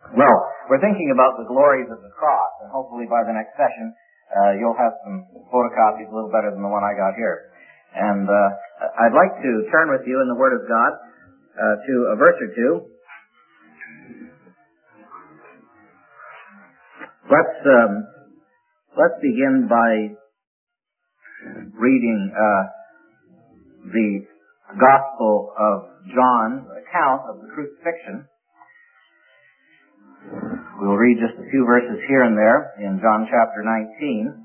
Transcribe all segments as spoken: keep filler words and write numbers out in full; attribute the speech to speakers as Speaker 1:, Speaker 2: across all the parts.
Speaker 1: Well, we're thinking about the glories of the cross, and hopefully by the next session uh, you'll have some photocopies a little better than the one I got here. And uh, I'd like to turn with you in the Word of God uh, to a verse or two. Let's um, let's begin by reading uh, the Gospel of John's account of the crucifixion. We'll read just a few verses here and there in John chapter nineteen.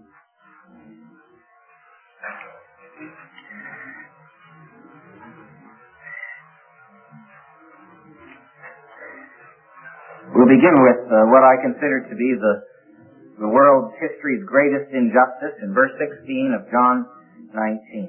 Speaker 1: We'll begin with uh, what I consider to be the, the world's history's greatest injustice in verse sixteen of John nineteen.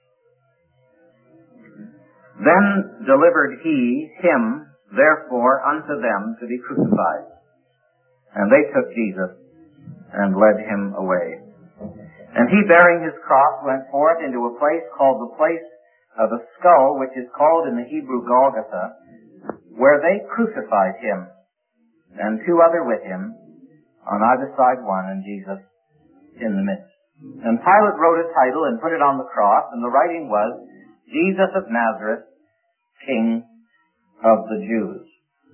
Speaker 1: Then delivered he him therefore unto them to be crucified. And they took Jesus and led him away. And he, bearing his cross, went forth into a place called the place of the skull, which is called in the Hebrew Golgotha, where they crucified him, and two other with him, on either side one, and Jesus in the midst. And Pilate wrote a title and put it on the cross, and the writing was, Jesus of Nazareth, King of the Jews.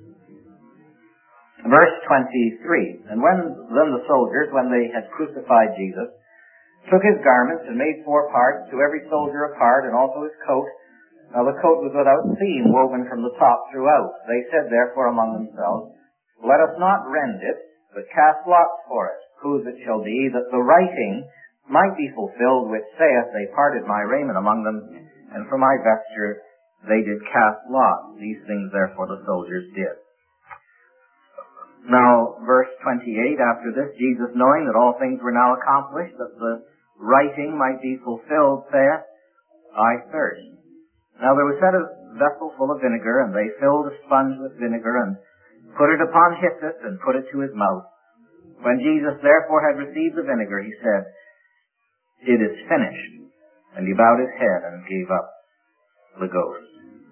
Speaker 1: Verse twenty-three, and when then the soldiers, when they had crucified Jesus, took his garments and made four parts, to every soldier a part, and also his coat. Now the coat was without seam, woven from the top throughout. They said therefore among themselves, let us not rend it, but cast lots for it, whose it shall be, that the writing might be fulfilled, which saith, they parted my raiment among them, and for my vesture they did cast lots. These things therefore the soldiers did. Now, verse twenty-eight, after this, Jesus, knowing that all things were now accomplished, that the writing might be fulfilled, saith, I thirst. Now there was set a vessel full of vinegar, and they filled a sponge with vinegar, and put it upon hyssop, and put it to his mouth. When Jesus therefore had received the vinegar, he said, it is finished. And he bowed his head and gave up the ghost.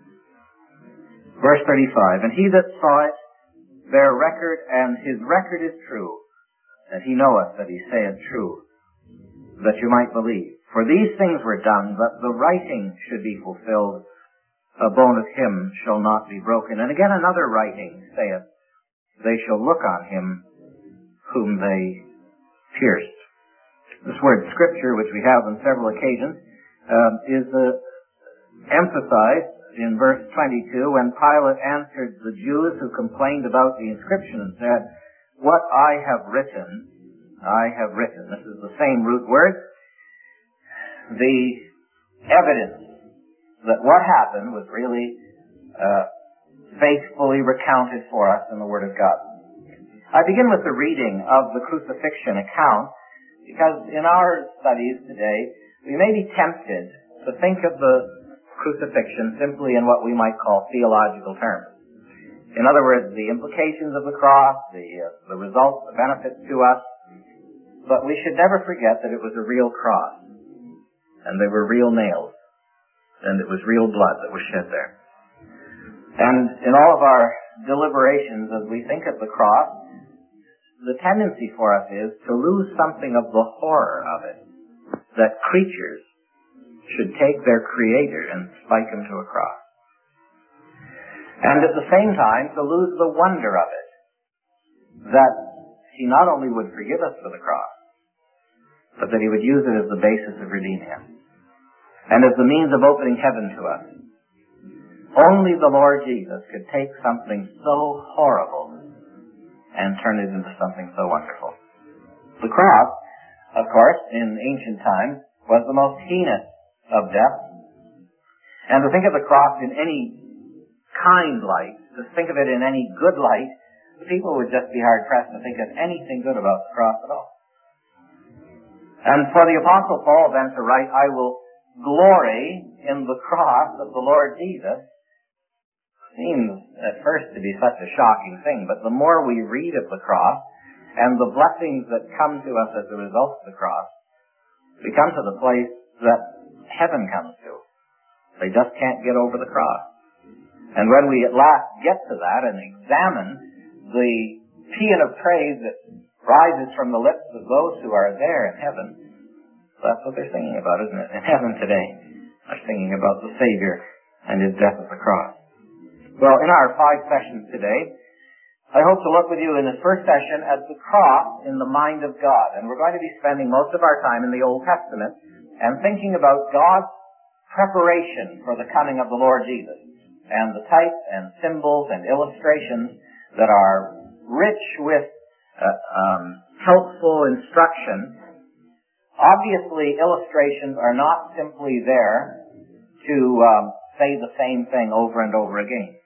Speaker 1: Verse thirty-five, and he that saw it bare record, and his record is true, and he knoweth that he saith true, that you might believe. For these things were done, that the writing should be fulfilled, a bone of him shall not be broken. And again another writing saith, they shall look on him whom they pierced. This word scripture, which we have on several occasions, um, is uh, emphasized in verse twenty-two, when Pilate answered the Jews who complained about the inscription and said, what I have written, I have written. This is the same root word. The evidence that what happened was really uh, faithfully recounted for us in the Word of God. I begin with the reading of the crucifixion account, because in our studies today, we may be tempted to think of the crucifixion simply in what we might call theological terms. In other words, the implications of the cross, the, uh, the results, the benefits to us. But we should never forget that it was a real cross, and they were real nails, and it was real blood that was shed there. And in all of our deliberations as we think of the cross, the tendency for us is to lose something of the horror of it, that creatures should take their Creator and spike him to a cross. And at the same time, to lose the wonder of it, that he not only would forgive us for the cross, but that he would use it as the basis of redeeming us, and as the means of opening heaven to us. Only the Lord Jesus could take something so horrible and turn it into something so wonderful. The cross, of course, in ancient times, was the most heinous of death. And to think of the cross in any kind light, to think of it in any good light, people would just be hard-pressed to think of anything good about the cross at all. And for the Apostle Paul then to write, I will glory in the cross of the Lord Jesus, seems at first to be such a shocking thing, but the more we read of the cross and the blessings that come to us as a result of the cross, we come to the place that heaven comes to. They just can't get over the cross. And when we at last get to that and examine the paean of praise that rises from the lips of those who are there in heaven. That's what they're singing about, isn't it? In heaven today, they're singing about the Savior and His death at the cross. Well, in our five sessions today, I hope to look with you in this first session at the cross in the mind of God. And we're going to be spending most of our time in the Old Testament and thinking about God's preparation for the coming of the Lord Jesus and the types and symbols and illustrations that are rich with uh, um, helpful instruction. Obviously, illustrations are not simply there to um, say the same thing over and over again.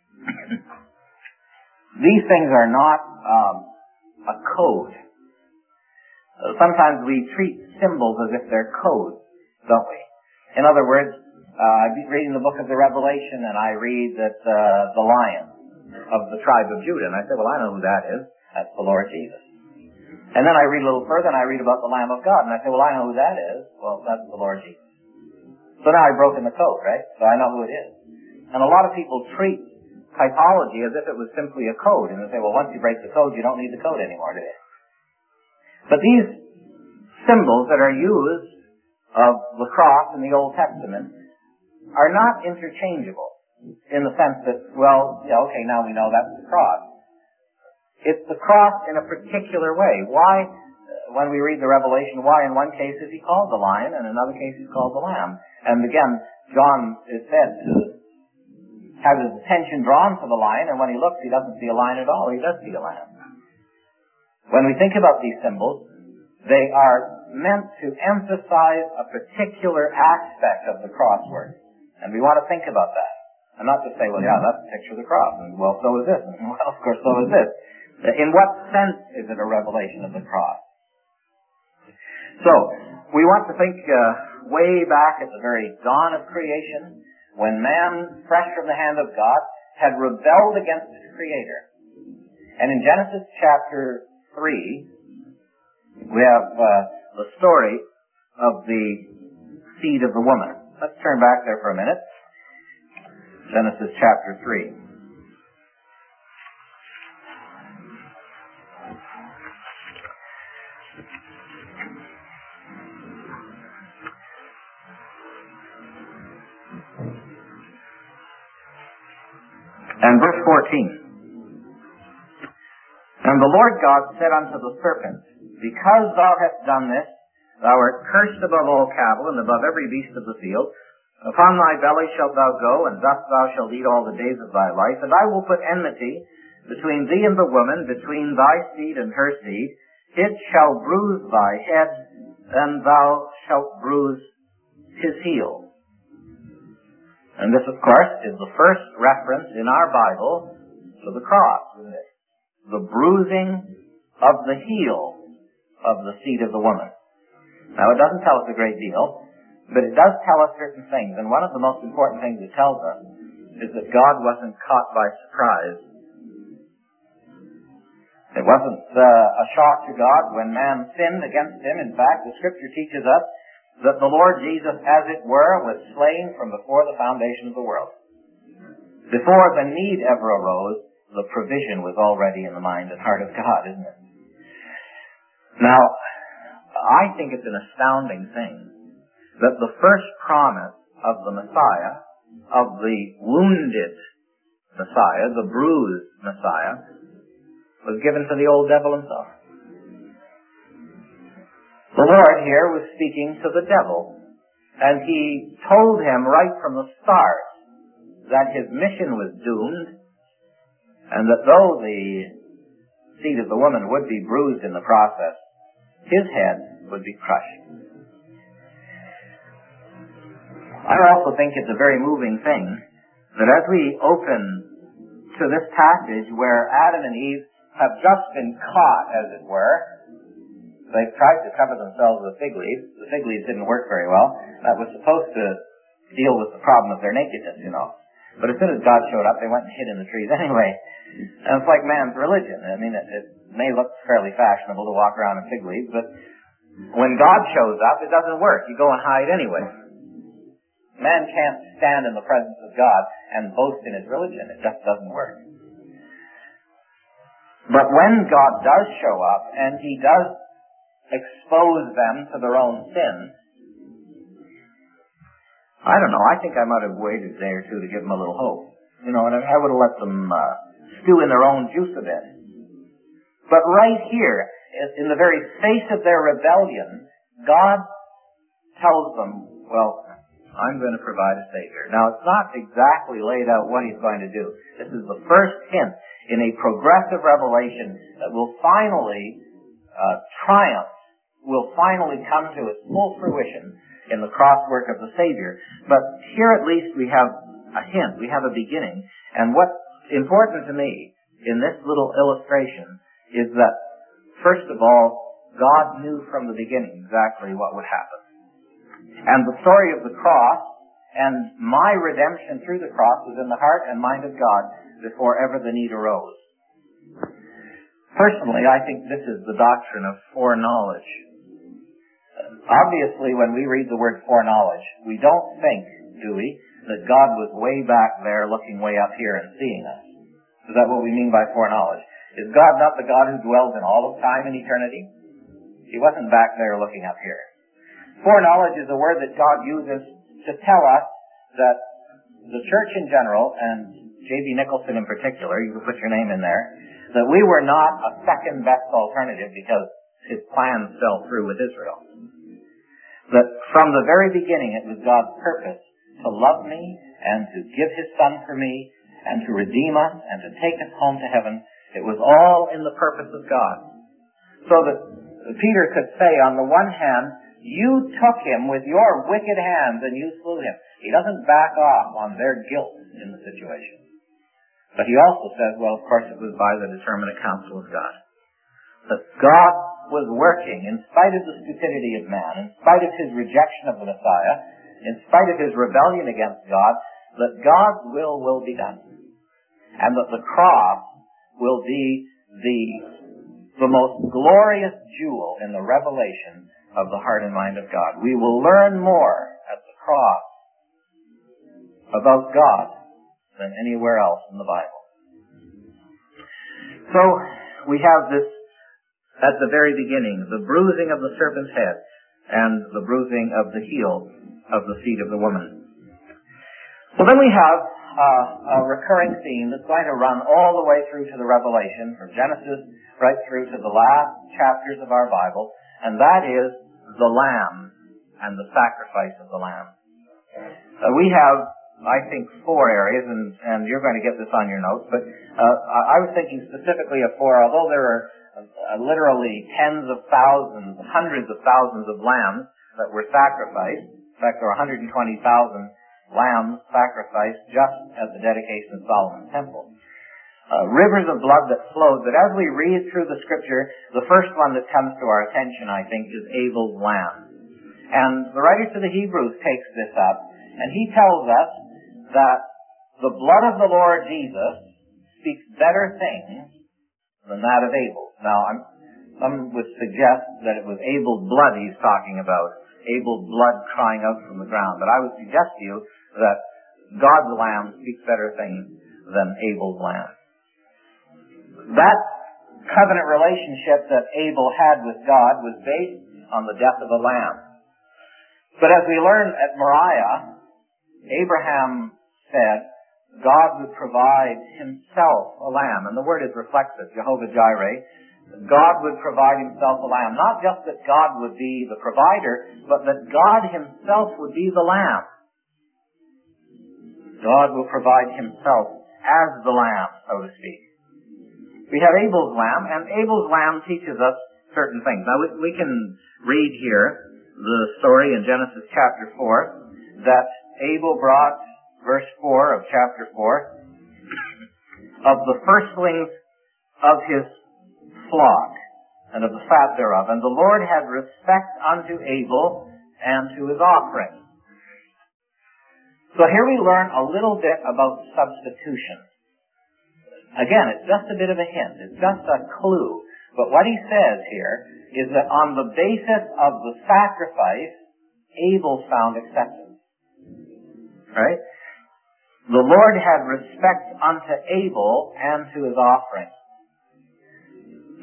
Speaker 1: These things are not um, a code. Uh, sometimes we treat symbols as if they're codes, don't we? In other words, uh, I'm reading the book of the Revelation, and I read that uh, the lion of the tribe of Judah, and I say, well, I know who that is. That's the Lord Jesus. And then I read a little further, and I read about the Lamb of God, and I say, well, I know who that is. Well, that's the Lord Jesus. So now I've broken the code, right? So I know who it is. And a lot of people treat typology as if it was simply a code, and they say, well, once you break the code, you don't need the code anymore, do you? But these symbols that are used of the cross in the Old Testament are not interchangeable in the sense that, well, yeah, okay, now we know that's the cross. It's the cross in a particular way. Why, when we read the Revelation, why in one case is he called the lion, and in another case he's called the lamb? And again, John is said to have his attention drawn to the lion, and when he looks, he doesn't see a lion at all. He does see a lamb. When we think about these symbols, they are meant to emphasize a particular aspect of the cross work. And we want to think about that. And not just say, well, yeah, that's a picture of the cross. And, well, so is this. And, well, of course, so is this. In what sense is it a revelation of the cross? So, we want to think uh, way back at the very dawn of creation, when man, fresh from the hand of God, had rebelled against his Creator. And in Genesis chapter three, we have uh, the story of the seed of the woman. Let's turn back there for a minute. Genesis chapter three. And verse fourteen. And the Lord God said unto the serpent, Because thou hast done this, thou art cursed above all cattle, and above every beast of the field. Upon thy belly shalt thou go, and thus thou shalt eat all the days of thy life. And I will put enmity between thee and the woman, between thy seed and her seed. It shall bruise thy head, and thou shalt bruise his heel. And this, of course, is the first reference in our Bible to the cross, isn't it? The bruising of the heel of the seed of the woman. Now, it doesn't tell us a great deal, but it does tell us certain things. And one of the most important things it tells us is that God wasn't caught by surprise. It wasn't uh, a shock to God when man sinned against Him. In fact, the Scripture teaches us that the Lord Jesus, as it were, was slain from before the foundation of the world. Before the need ever arose, the provision was already in the mind and heart of God, isn't it? Now, I think it's an astounding thing that the first promise of the Messiah, of the wounded Messiah, the bruised Messiah, was given to the old devil himself. The Lord here was speaking to the devil, and He told him right from the start that his mission was doomed, and that though the seed of the woman would be bruised in the process, his head would be crushed. I also think it's a very moving thing that as we open to this passage where Adam and Eve have just been caught, as it were, they've tried to cover themselves with fig leaves. The fig leaves didn't work very well. That was supposed to deal with the problem of their nakedness, you know. But as soon as God showed up, they went and hid in the trees anyway. And it's like man's religion. I mean, it, it may look fairly fashionable to walk around in fig leaves, but when God shows up, it doesn't work. You go and hide anyway. Man can't stand in the presence of God and boast in his religion. It just doesn't work. But when God does show up, and He does expose them to their own sins, I don't know, I think I might have waited a day or two to give them a little hope. You know, and I would have let them uh, stew in their own juice a bit. But right here, in the very face of their rebellion, God tells them, well, I'm going to provide a Savior. Now, it's not exactly laid out what He's going to do. This is the first hint in a progressive revelation that will finally uh, triumph, will finally come to its full fruition in the cross work of the Savior. But here at least we have a hint, we have a beginning. And what's important to me in this little illustration is that, first of all, God knew from the beginning exactly what would happen. And the story of the cross and my redemption through the cross was in the heart and mind of God before ever the need arose. Personally, I think this is the doctrine of foreknowledge. Obviously, when we read the word foreknowledge, we don't think, do we, that God was way back there looking way up here and seeing us. Is that what we mean by foreknowledge? Is God not the God who dwells in all of time and eternity? He wasn't back there looking up here. Foreknowledge is a word that God uses to tell us that the church in general, and J B Nicholson in particular, you can put your name in there, that we were not a second best alternative because His plans fell through with Israel. That from the very beginning it was God's purpose to love me and to give His Son for me and to redeem us and to take us home to heaven. It was all in the purpose of God. So that Peter could say, on the one hand, you took Him with your wicked hands and you slew Him. He doesn't back off on their guilt in the situation. But he also says, well, of course it was by the determinate counsel of God. That God was working in spite of the stupidity of man, in spite of his rejection of the Messiah, in spite of his rebellion against God, that God's will will be done. And that the cross will be the, the most glorious jewel in the revelation of the heart and mind of God. We will learn more at the cross about God than anywhere else in the Bible. So, we have this at the very beginning, the bruising of the serpent's head and the bruising of the heel of the seed of the woman. So then we have uh, a recurring theme that's going to run all the way through to the Revelation, from Genesis right through to the last chapters of our Bible, and that is the Lamb and the sacrifice of the Lamb. Uh, we have, I think, four areas, and, and you're going to get this on your notes, but uh, I was thinking specifically of four, although there are uh, literally tens of thousands, hundreds of thousands of lambs that were sacrificed. In fact, there were one hundred twenty thousand lambs sacrificed just at the dedication of Solomon's temple. Uh, rivers of blood that flowed, but as we read through the scripture, the first one that comes to our attention, I think, is Abel's lamb. And the writer to the Hebrews takes this up, and he tells us that the blood of the Lord Jesus speaks better things than that of Abel. Now, I'm, some would suggest that it was Abel's blood he's talking about, Abel's blood crying out from the ground. But I would suggest to you that God's lamb speaks better things than Abel's lamb. That covenant relationship that Abel had with God was based on the death of a lamb. But as we learn at Moriah, Abraham said God would provide Himself a lamb. And the word is reflexive, Jehovah Jireh. God would provide Himself a lamb. Not just that God would be the provider, but that God Himself would be the lamb. God will provide Himself as the lamb, so to speak. We have Abel's lamb, and Abel's lamb teaches us certain things. Now, we, we can read here the story in Genesis chapter four, that Abel brought, verse four of chapter four, of the firstlings of his flock, and of the fat thereof. And the Lord had respect unto Abel and to his offering. So here we learn a little bit about substitution. Again, it's just a bit of a hint. It's just a clue. But what he says here is that on the basis of the sacrifice, Abel found acceptance. Right? The Lord had respect unto Abel and to his offering.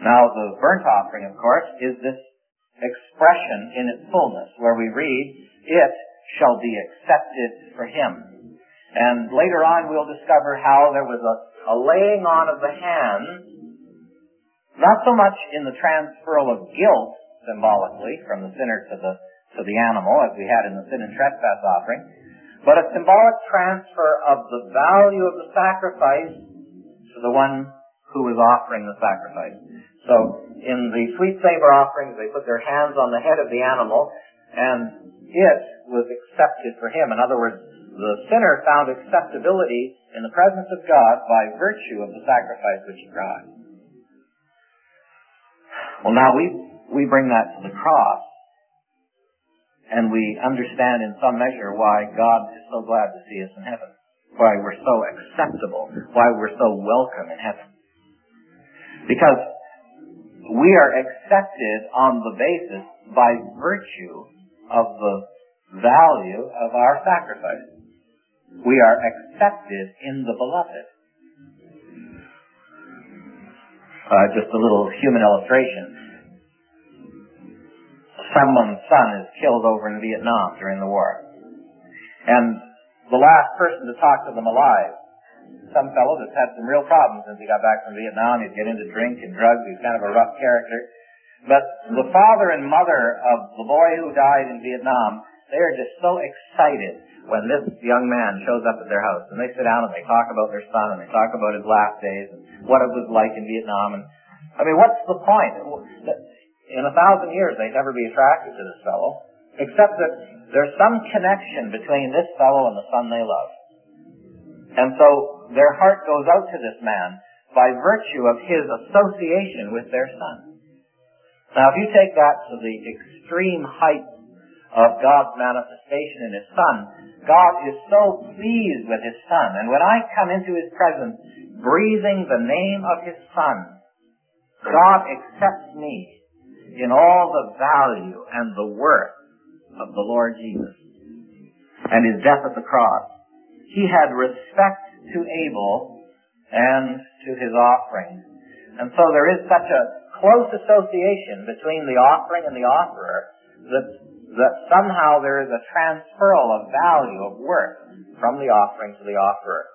Speaker 1: Now, the burnt offering, of course, is this expression in its fullness, where we read, it shall be accepted for him. And later on we'll discover how there was a, a laying on of the hands, not so much in the transferal of guilt, symbolically, from the sinner to the, to the animal, as we had in the sin and trespass offering, but a symbolic transfer of the value of the sacrifice to the one who was offering the sacrifice. So, in the sweet savor offerings, they put their hands on the head of the animal, and it was accepted for him. In other words, the sinner found acceptability in the presence of God by virtue of the sacrifice which he brought. Well, now we, we bring that to the cross, and we understand in some measure why God is so glad to see us in heaven, why we're so acceptable, why we're so welcome in heaven. Because we are accepted on the basis, by virtue of the value of our sacrifice. We are accepted in the beloved. Uh, just a little human illustration. Someone's son is killed over in Vietnam during the war. And the last person to talk to them alive, some fellow that's had some real problems since he got back from Vietnam. He'd get into drink and drugs. He's kind of a rough character. But the father and mother of the boy who died in Vietnam, they are just so excited when this young man shows up at their house. And they sit down and they talk about their son and they talk about his last days and what it was like in Vietnam. And I mean, what's the point? In a thousand years, they'd never be attracted to this fellow, except that there's some connection between this fellow and the son they love. And so their heart goes out to this man by virtue of his association with their son. Now, if you take that to the extreme height of God's manifestation in his son, God is so pleased with his son. And when I come into his presence, breathing the name of his son, God accepts me in all the value and the worth of the Lord Jesus and his death at the cross. He had respect to Abel and to his offering. And so there is such a close association between the offering and the offerer that, that somehow there is a transferal of value, of worth, from the offering to the offerer.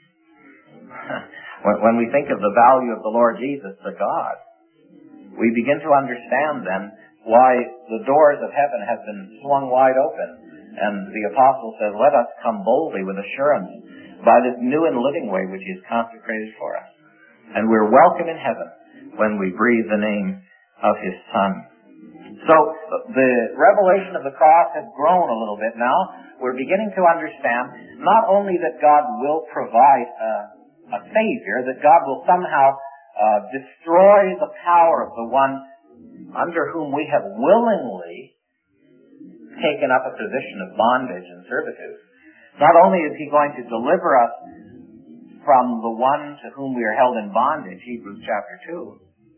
Speaker 1: When we think of the value of the Lord Jesus to God, we begin to understand then why the doors of heaven have been swung wide open. And the apostle says, let us come boldly with assurance by this new and living way which he has consecrated for us. And we're welcome in heaven when we breathe the name of his Son. So the revelation of the cross has grown a little bit now. We're beginning to understand not only that God will provide a, a Savior, that God will somehow uh, destroy the power of the one under whom we have willingly taken up a position of bondage and servitude. Not only is he going to deliver us from the one to whom we are held in bondage, Hebrews chapter two,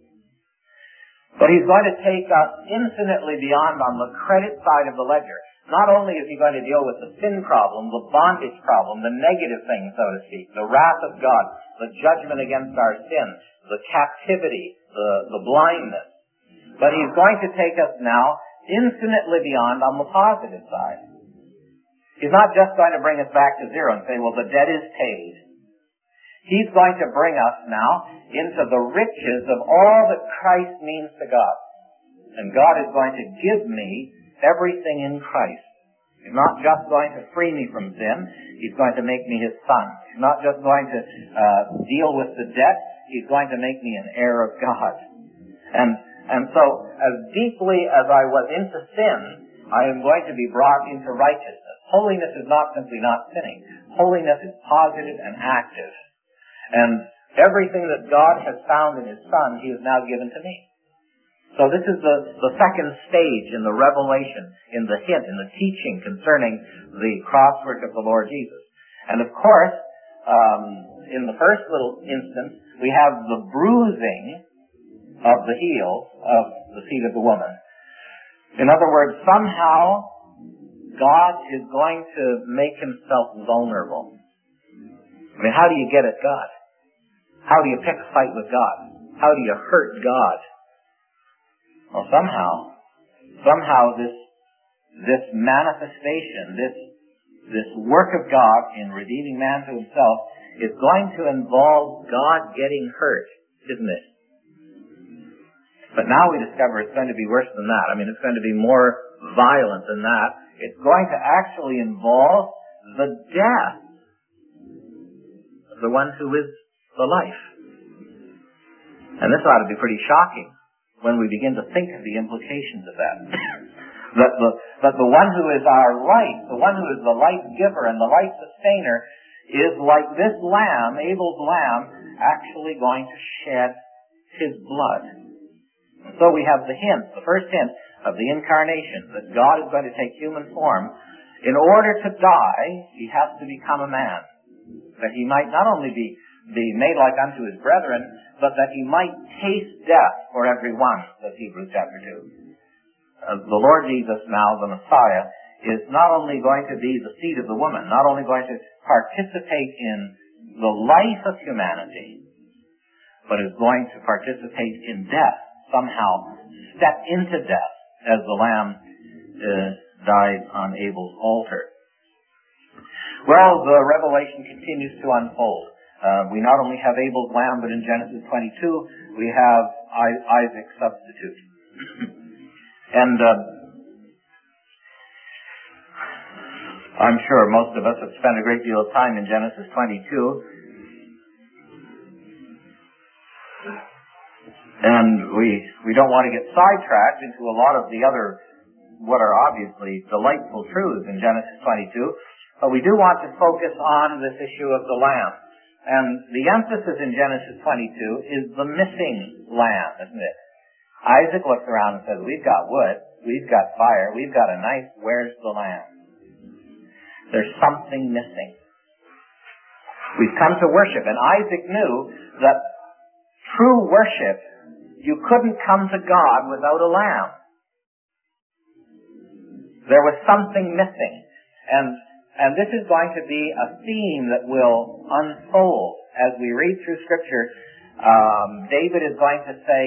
Speaker 1: but he's going to take us infinitely beyond on the credit side of the ledger. Not only is he going to deal with the sin problem, the bondage problem, the negative thing, so to speak, the wrath of God, the judgment against our sin, the captivity, the, the blindness, but he's going to take us now infinitely beyond on the positive side. He's not just going to bring us back to zero and say, well, the debt is paid. He's going to bring us now into the riches of all that Christ means to God. And God is going to give me everything in Christ. He's not just going to free me from sin. He's going to make me his son. He's not just going to uh, deal with the debt. He's going to make me an heir of God. And And so, as deeply as I was into sin, I am going to be brought into righteousness. Holiness is not simply not sinning. Holiness is positive and active. And everything that God has found in his Son, he has now given to me. So this is the, the second stage in the revelation, in the hint, in the teaching concerning the cross work of the Lord Jesus. And of course, um, in the first little instance, we have the bruising of the heel of the seed of the woman. In other words, somehow God is going to make himself vulnerable. I mean, how do you get at God? How do you pick a fight with God? how do you hurt God? Well, somehow, somehow this, this manifestation, this, this work of God in redeeming man to himself is going to involve God getting hurt, isn't it? But now we discover it's going to be worse than that. I mean, it's going to be more violent than that. It's going to actually involve the death of the one who is the life. And this ought to be pretty shocking when we begin to think of the implications of that. that, the, that the one who is our life, the one who is the life giver and the life sustainer, is like this lamb, Abel's lamb, actually going to shed his blood. So we have the hint, the first hint of the incarnation, that God is going to take human form. In order to die, he has to become a man, that he might not only be, be made like unto his brethren, but that he might taste death for every one, says Hebrews chapter two. Uh, the Lord Jesus now, the Messiah, is not only going to be the seed of the woman, not only going to participate in the life of humanity, but is going to participate in death, somehow step into death as the lamb uh, died on Abel's altar. Well, the revelation continues to unfold. Uh, we not only have Abel's lamb, but in Genesis twenty-two, we have I- Isaac's substitute. and uh, I'm sure most of us have spent a great deal of time in Genesis twenty-two. And we, we don't want to get sidetracked into a lot of the other, what are obviously delightful truths in Genesis twenty-two, but we do want to focus on this issue of the lamb. And the emphasis in Genesis twenty-two is the missing lamb, isn't it? Isaac looks around and says, we've got wood, we've got fire, we've got a knife, where's the lamb? There's something missing. We've come to worship, and Isaac knew that true worship, you couldn't come to God without a lamb. There was something missing. And and this is going to be a theme that will unfold as we read through Scripture. Um, David is going to say,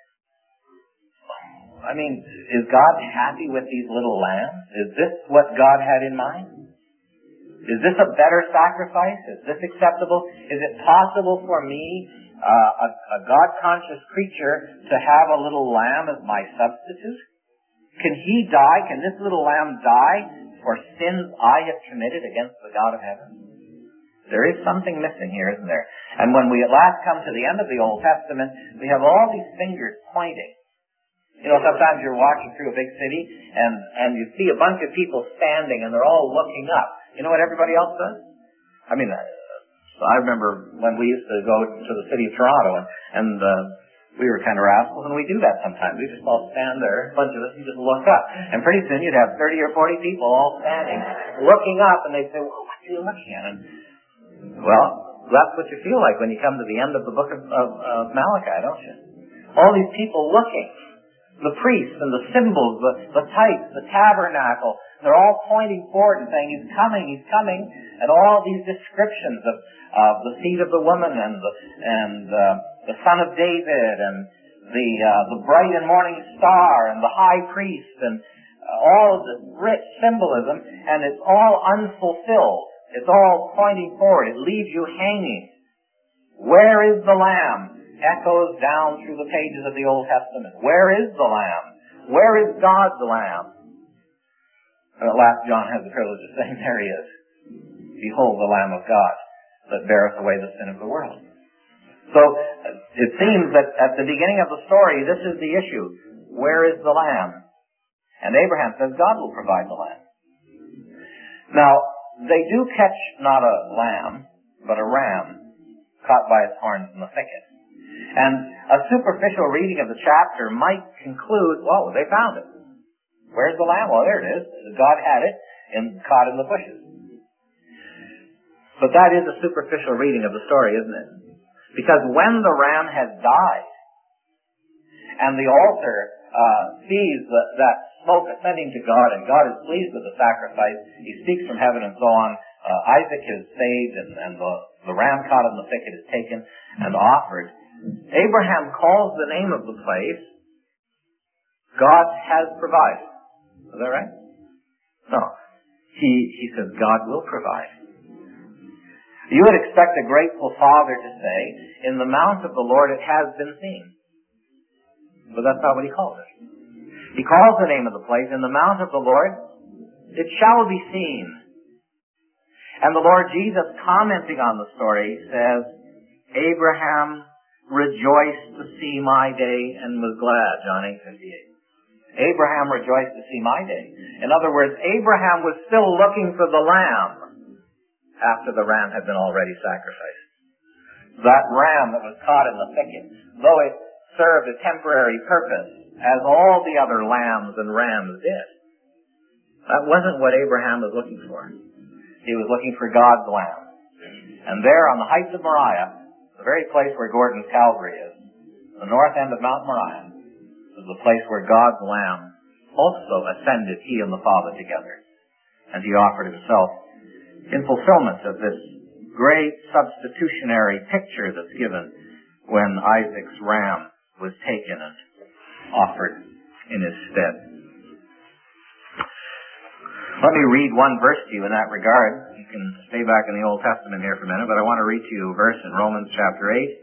Speaker 1: I mean, is God happy with these little lambs? Is this what God had in mind? Is this a better sacrifice? Is this acceptable? Is it possible for me, uh, a, a God-conscious creature, to have a little lamb as my substitute? Can he die? Can this little lamb die for sins I have committed against the God of heaven? There is something missing here, isn't there? And when we at last come to the end of the Old Testament, we have all these fingers pointing. You know, sometimes you're walking through a big city and, and you see a bunch of people standing and they're all looking up. You know what everybody else does? I mean, uh, I remember when we used to go to the city of Toronto and, and uh, we were kind of rascals, and we do that sometimes. We just all stand there, a bunch of us, and just look up. And pretty soon you'd have thirty or forty people all standing, looking up, and they'd say, well, what are you looking at? And, well, that's what you feel like when you come to the end of the book of, of, of Malachi, don't you? All these people looking. The priests and the symbols, the, the types, the tabernacle, they're all pointing forward and saying, he's coming, he's coming. And all these descriptions of, of the seed of the woman and the, and, uh, the son of David and the, uh, the bright and morning star and the high priest and uh, all of this rich symbolism, and it's all unfulfilled. It's all pointing forward. It leaves you hanging. Where is the lamb? Echoes down through the pages of the Old Testament. Where is the lamb? Where is God's lamb? And at last John has the privilege of saying, there he is. Behold the Lamb of God that beareth away the sin of the world. So it seems that at the beginning of the story, this is the issue. Where is the lamb? And Abraham says God will provide the lamb. Now, they do catch not a lamb, but a ram caught by its horns in the thicket. And a superficial reading of the chapter might conclude, well, they found it. Where's the lamb? Well, there it is. God had it and caught in the bushes. But that is a superficial reading of the story, isn't it? Because when the ram has died and the altar uh, sees the, that smoke ascending to God and God is pleased with the sacrifice, he speaks from heaven and so on, uh, Isaac is saved and, and the, the ram caught in the thicket is taken and offered. Abraham calls the name of the place, God has provided. Is that right? No. He, he says God will provide. You would expect a grateful father to say, in the mount of the Lord it has been seen. But that's not what he calls it. He calls the name of the place, in the mount of the Lord it shall be seen. And the Lord Jesus, commenting on the story, says, Abraham rejoiced to see my day and was glad, John eight fifty-eight. Abraham rejoiced to see my day. In other words, Abraham was still looking for the lamb after the ram had been already sacrificed. That ram that was caught in the thicket, though it served a temporary purpose, as all the other lambs and rams did, that wasn't what Abraham was looking for. He was looking for God's lamb. And there on the heights of Moriah, the very place where Gordon's Calvary is, the north end of Mount Moriah, was the place where God's lamb also ascended, he and the Father together. And he offered himself in fulfillment of this great substitutionary picture that's given when Isaac's ram was taken and offered in his stead. Let me read one verse to you in that regard. You can stay back in the Old Testament here for a minute, but I want to read to you a verse in Romans chapter eight.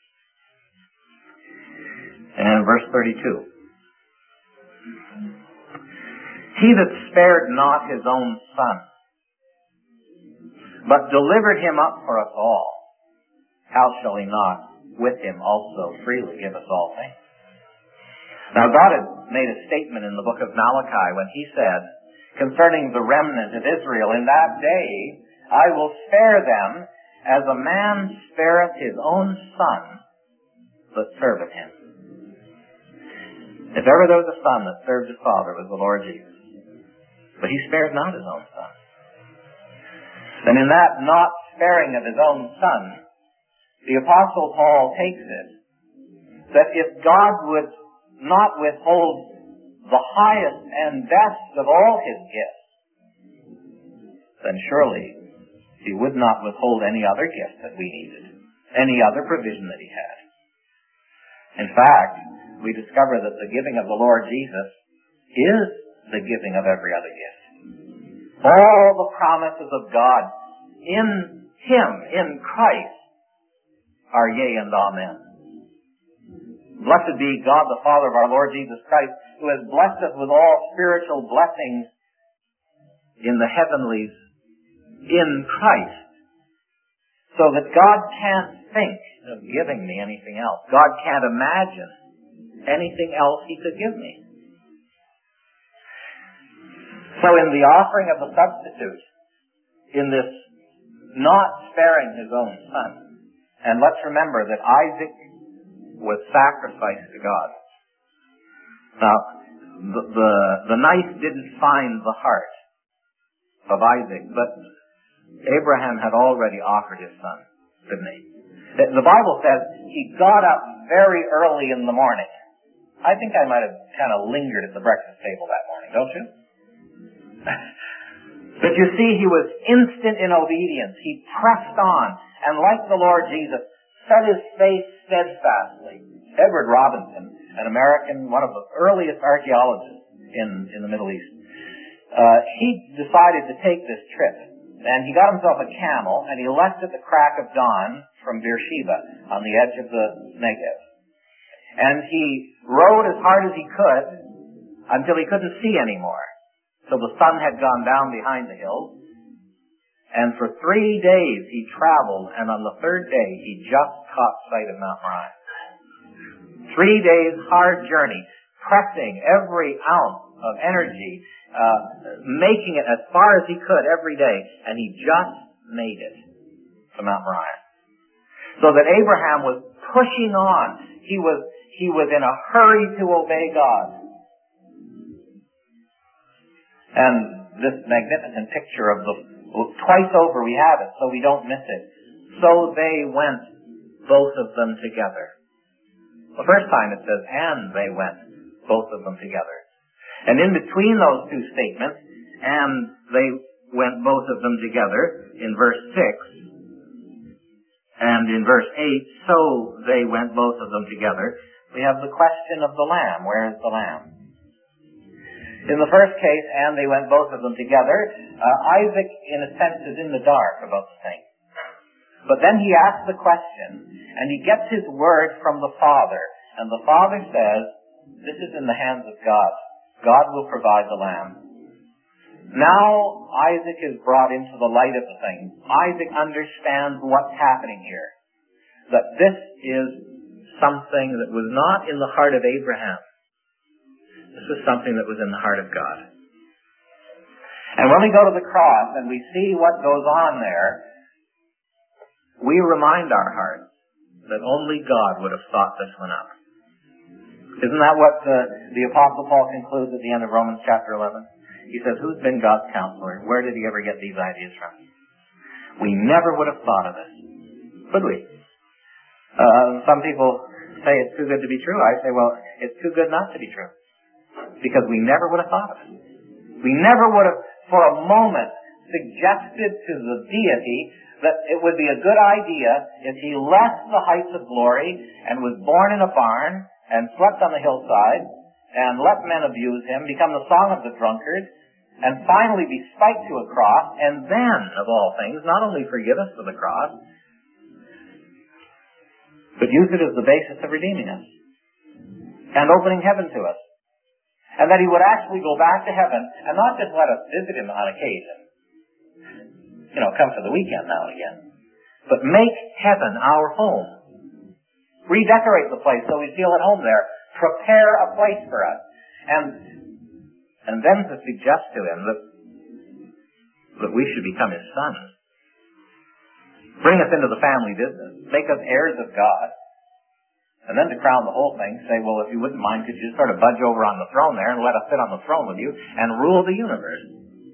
Speaker 1: And verse thirty-two. He that spared not his own son, but delivered him up for us all, how shall he not with him also freely give us all things? Now God had made a statement in the book of Malachi when he said, concerning the remnant of Israel, in that day I will spare them as a man spareth his own son that serveth him. If ever there was a son that served his father, it was the Lord Jesus. But he spared not his own son. And in that not sparing of his own son, the Apostle Paul takes it that if God would not withhold the highest and best of all his gifts, then surely he would not withhold any other gift that we needed, any other provision that he had. In fact, we discover that the giving of the Lord Jesus is the giving of every other gift. All the promises of God in him, in Christ, are yea and amen. Blessed be God the Father of our Lord Jesus Christ, who has blessed us with all spiritual blessings in the heavenlies in Christ, so that God can't think of giving me anything else. God can't imagine anything else he could give me. So in the offering of the substitute, in this not sparing his own son, and let's remember that Isaac was sacrificed to God. Now, the, the, the knife didn't find the heart of Isaac, but Abraham had already offered his son, didn't he? The, the Bible says he got up very early in the morning. I think I might have kind of lingered at the breakfast table that morning, don't you? But you see, he was instant in obedience. He pressed on, and like the Lord Jesus, set his face steadfastly. Edward Robinson, an American, one of the earliest archaeologists in, in the Middle East, uh, he decided to take this trip. And he got himself a camel, and he left at the crack of dawn from Beersheba on the edge of the Negev. And he rode as hard as he could until he couldn't see anymore. So the sun had gone down behind the hills. And for three days he traveled, and on the third day he just caught sight of Mount Moriah. Three days hard journey, pressing every ounce of energy, uh, making it as far as he could every day, and he just made it to Mount Moriah. So that Abraham was pushing on. He was, he was in a hurry to obey God. And this magnificent picture of the, twice over we have it, so we don't miss it. So they went, both of them together. The first time it says, and they went, both of them together. And in between those two statements, and they went both of them together, in verse six, And in verse eight, so they went both of them together. We have the question of the lamb. Where is the lamb? In the first case, and they went both of them together, uh, Isaac, in a sense, is in the dark about the thing. But then he asks the question, and he gets his word from the Father. And the Father says, this is in the hands of God. God will provide the lamb. Now Isaac is brought into the light of the thing. Isaac understands what's happening here. That this is something that was not in the heart of Abraham. This was something that was in the heart of God. And when we go to the cross and we see what goes on there, we remind our hearts that only God would have thought this one up. Isn't that what the, the Apostle Paul concludes at the end of Romans chapter eleven? He says, who's been God's counselor? Where did he ever get these ideas from? We never would have thought of this. Could we? Uh, some people say it's too good to be true. I say, well, it's too good not to be true. Because we never would have thought of it. We never would have, for a moment, suggested to the deity that it would be a good idea if he left the heights of glory and was born in a barn and slept on the hillside and let men abuse him, become the song of the drunkard, and finally be spiked to a cross, and then, of all things, not only forgive us for the cross, but use it as the basis of redeeming us and opening heaven to us. And that he would actually go back to heaven and not just let us visit him on occasion, you know, come for the weekend now and again, but make heaven our home. Redecorate the place so we feel at home there. Prepare a place for us. And and then to suggest to him that, that we should become his sons. Bring us into the family business. Make us heirs of God. And then to crown the whole thing, say, well, if you wouldn't mind, could you just sort of budge over on the throne there and let us sit on the throne with you and rule the universe?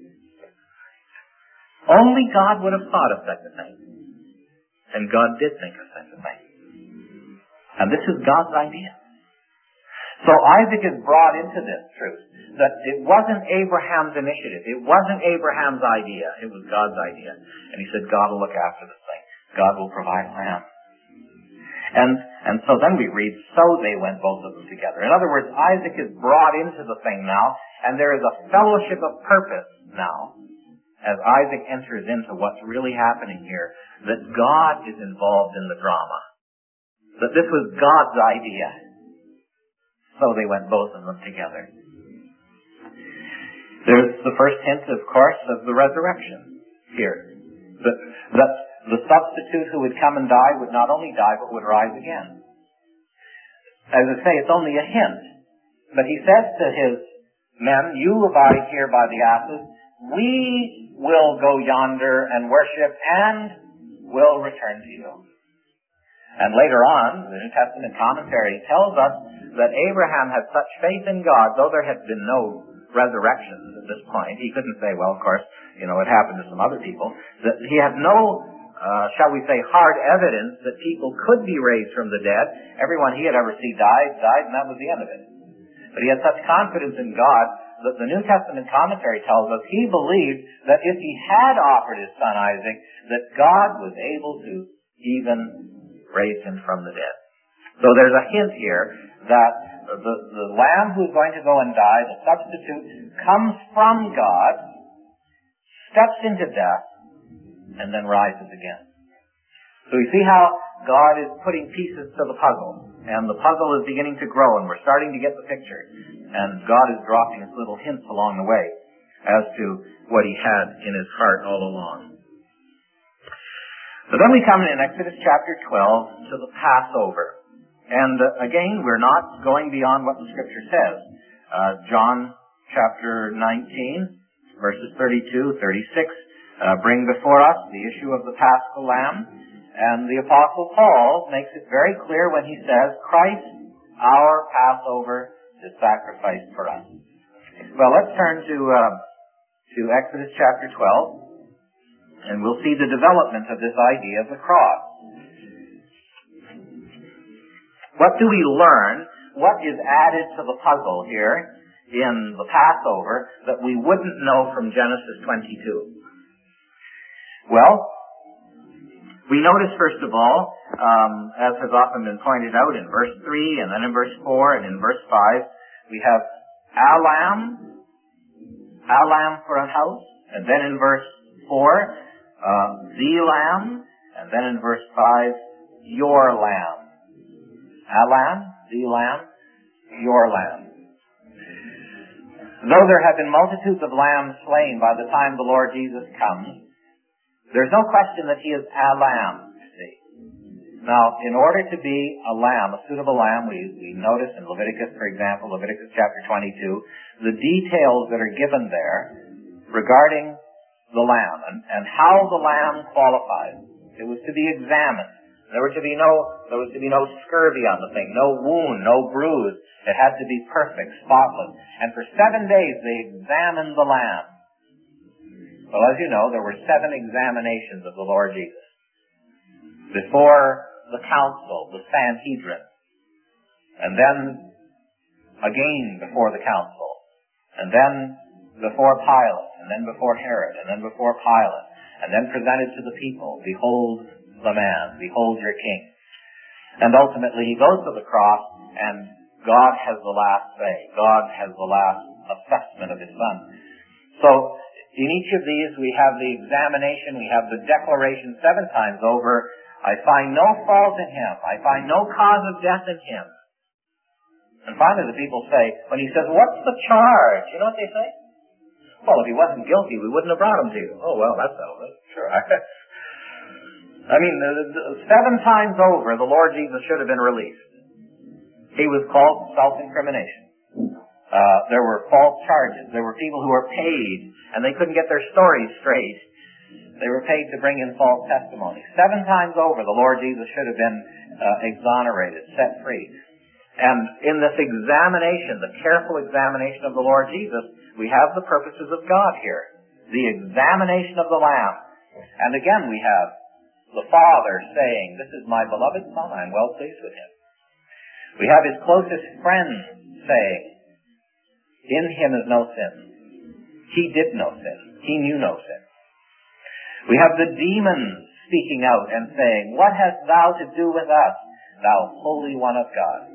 Speaker 1: Only God would have thought of such a thing. And God did think of such a thing. And this is God's idea. So Isaac is brought into this truth, that it wasn't Abraham's initiative. It wasn't Abraham's idea. It was God's idea. And he said, God will look after this thing. God will provide a lamb. And, and so then we read, so they went both of them together. In other words, Isaac is brought into the thing now, and there is a fellowship of purpose now, as Isaac enters into what's really happening here, that God is involved in the drama. That this was God's idea. So they went both of them together. There's the first hint, of course, of the resurrection here. That, that the substitute who would come and die would not only die, but would rise again. As I say, it's only a hint. But he says to his men, you abide here by the asses. We will go yonder and worship and will return to you. And later on, the New Testament commentary tells us that Abraham had such faith in God, though there had been no resurrections at this point. He couldn't say, well, of course, you know, it happened to some other people. That he had no, uh, shall we say, hard evidence that people could be raised from the dead. Everyone he had ever seen died, died, and that was the end of it. But he had such confidence in God that the New Testament commentary tells us he believed that if he had offered his son Isaac, that God was able to even raise him from the dead. So there's a hint here that the, the lamb who's going to go and die, the substitute, comes from God, steps into death, and then rises again. So you see how God is putting pieces to the puzzle, and the puzzle is beginning to grow, and we're starting to get the picture. And God is dropping us little hints along the way as to what he had in his heart all along. But then we come in Exodus chapter twelve to the Passover. And uh, again, we're not going beyond what the Scripture says. Uh, John chapter nineteen, verses thirty-two, thirty-six, uh, bring before us the issue of the Paschal Lamb. And the Apostle Paul makes it very clear when he says, Christ, our Passover, is sacrificed for us. Well, let's turn to, uh, to Exodus chapter twelve. And we'll see the development of this idea of the cross. What do we learn? What is added to the puzzle here in the Passover that we wouldn't know from Genesis twenty-two? Well, We notice, first of all, um, as has often been pointed out in verse three and then in verse four and in verse five, we have a lamb, a lamb for a house, and then in verse four, uh, the lamb, and then in verse five, your lamb. A lamb, the lamb, your lamb. Though there have been multitudes of lambs slain by the time the Lord Jesus comes, there's no question that he is a lamb, you see. Now, in order to be a lamb, a suitable lamb, we, we notice in Leviticus, for example, Leviticus chapter twenty-two, the details that are given there regarding the lamb and, and how the lamb qualifies. It was to be examined. There were to be no, there was to be no scurvy on the thing, no wound, no bruise. It had to be perfect, spotless. And for seven days they examined the lamb. Well, as you know, there were seven examinations of the Lord Jesus. Before the council, the Sanhedrin, and then again before the council, and then before Pilate, and then before Herod, and then before Pilate, and then presented to the people, behold the man, behold your king. And ultimately he goes to the cross, and God has the last say. God has the last assessment of his son. So, in each of these, we have the examination, we have the declaration seven times over, I find no fault in him, I find no cause of death in him. And finally the people say, when he says, what's the charge? You know what they say? Well, if he wasn't guilty, we wouldn't have brought him to you. Oh, well, that settles it. Sure. I mean, the, the, seven times over, the Lord Jesus should have been released. He was called self-incrimination. Uh, there were false charges. There were people who were paid, and they couldn't get their stories straight. They were paid to bring in false testimony. Seven times over, the Lord Jesus should have been uh, exonerated, set free. And in this examination, the careful examination of the Lord Jesus, we have the purposes of God here. The examination of the Lamb. And again, we have the Father saying, this is my beloved Son, I am well pleased with him. We have his closest friends saying, in him is no sin. He did no sin. He knew no sin. We have the demons speaking out and saying, what hast thou to do with us, thou Holy One of God?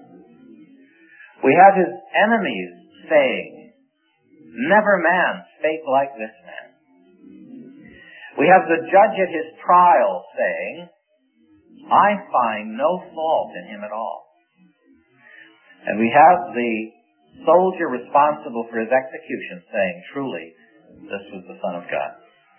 Speaker 1: We have his enemies saying, never man spake like this man. We have the judge at his trial saying, I find no fault in him at all. And we have the soldier responsible for his execution saying, truly, this was the Son of God.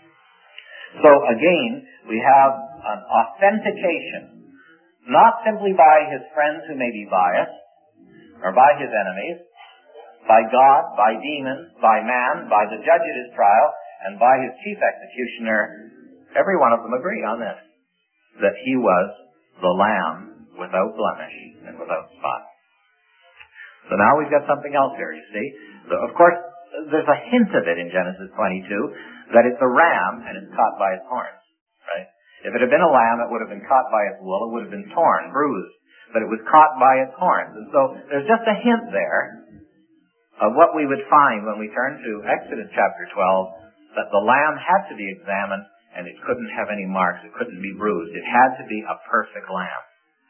Speaker 1: So again, we have an authentication, not simply by his friends who may be biased, or by his enemies, by God, by demons, by man, by the judge at his trial, and by his chief executioner. Every one of them agree on this, that he was the Lamb without blemish and without spot. So now we've got something else here, you see. So of course, there's a hint of it in Genesis twenty-two, that it's a ram and it's caught by its horns, right? If it had been a lamb, it would have been caught by its wool, it would have been torn, bruised, but it was caught by its horns. And so there's just a hint there of what we would find when we turn to Exodus chapter twelve, that the lamb had to be examined and it couldn't have any marks, it couldn't be bruised. It had to be a perfect lamb.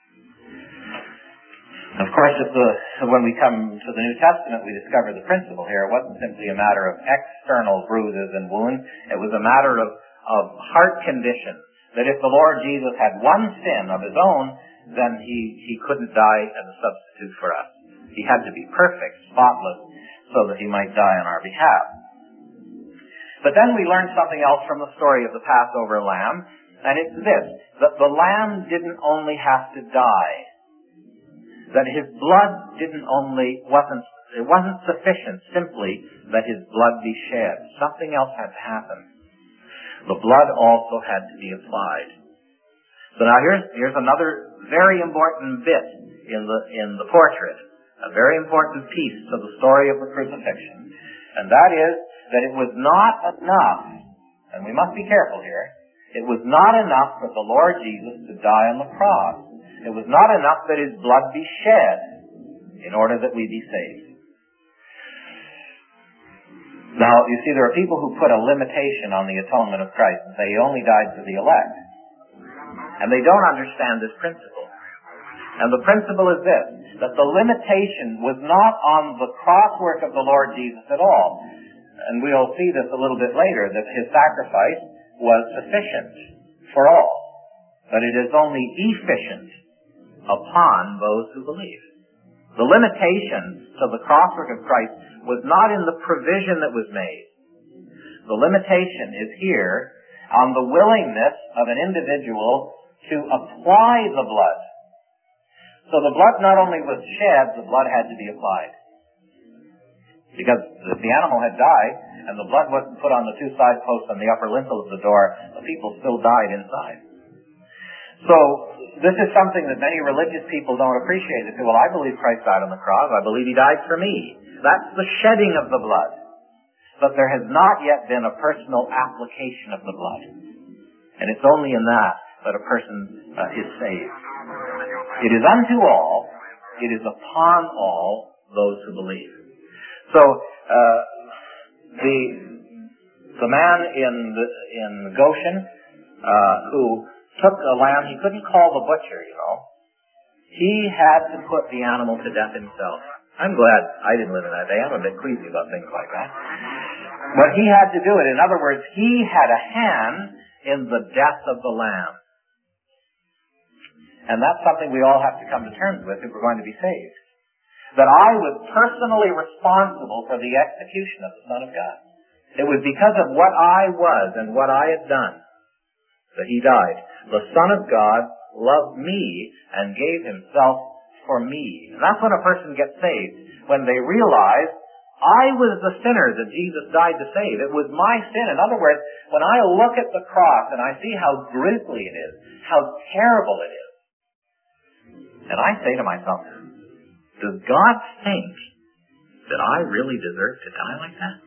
Speaker 1: Of course, if the, when we come to the New Testament, we discover the principle here. It wasn't simply a matter of external bruises and wounds. It was a matter of, of heart condition. That if the Lord Jesus had one sin of his own, then he, he couldn't die as a substitute for us. He had to be perfect, spotless, so that he might die on our behalf. But then we learn something else from the story of the Passover lamb, and it's this, that the lamb didn't only have to die. That his blood didn't only, wasn't, it wasn't sufficient simply that his blood be shed. Something else had to happen. The blood also had to be applied. So now here's, here's another very important bit in the, in the portrait. A very important piece to the story of the crucifixion. And that is that it was not enough, and we must be careful here, it was not enough for the Lord Jesus to die on the cross. It was not enough that his blood be shed in order that we be saved. Now, you see, there are people who put a limitation on the atonement of Christ and say he only died for the elect. And they don't understand this principle. And the principle is this, that the limitation was not on the cross work of the Lord Jesus at all. And we'll see this a little bit later, that his sacrifice was sufficient for all. But it is only efficient upon those who believe. The limitation to the cross work of Christ was not in the provision that was made. The limitation is here on the willingness of an individual to apply the blood. So the blood not only was shed, the blood had to be applied. Because the animal had died, and the blood wasn't put on the two side posts on the upper lintel of the door, the people still died inside. So, this is something that many religious people don't appreciate. They say, well, I believe Christ died on the cross, I believe He died for me. That's the shedding of the blood. But there has not yet been a personal application of the blood. And it's only in that that a person uh, is saved. It is unto all, it is upon all those who believe. So, uh, the the man in the, in Goshen uh, who took a lamb, he couldn't call the butcher, you know. He had to put the animal to death himself. I'm glad I didn't live in that day. I'm a bit queasy about things like that. But he had to do it. In other words, he had a hand in the death of the lamb. And that's something we all have to come to terms with if we're going to be saved. That I was personally responsible for the execution of the Son of God. It was because of what I was and what I had done that He died. The Son of God loved me and gave Himself for me. And that's when a person gets saved. When they realize, I was the sinner that Jesus died to save. It was my sin. In other words, when I look at the cross and I see how grisly it is, how terrible it is, and I say to myself, does God think that I really deserve to die like that?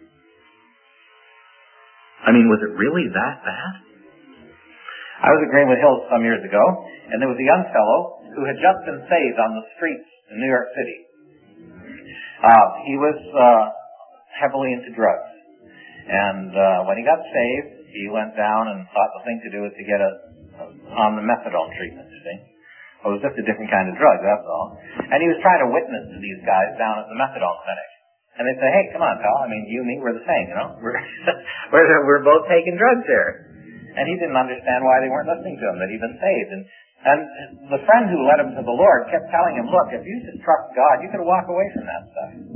Speaker 1: I mean, was it really that bad? I was at Greenwood Hills some years ago, and there was a young fellow who had just been saved on the streets in New York City. Uh, he was uh, heavily into drugs. And uh, when he got saved, he went down and thought the thing to do was to get a, a on the methadone treatment, you see. It was just a different kind of drug, that's all. And he was trying to witness to these guys down at the methadone clinic. And they'd say, hey, come on, pal. I mean, you and me, we're the same, you know. We're we're, we're both taking drugs here. And he didn't understand why they weren't listening to him, that he'd been saved. And, and the friend who led him to the Lord kept telling him, look, if you just trust God, you could walk away from that stuff.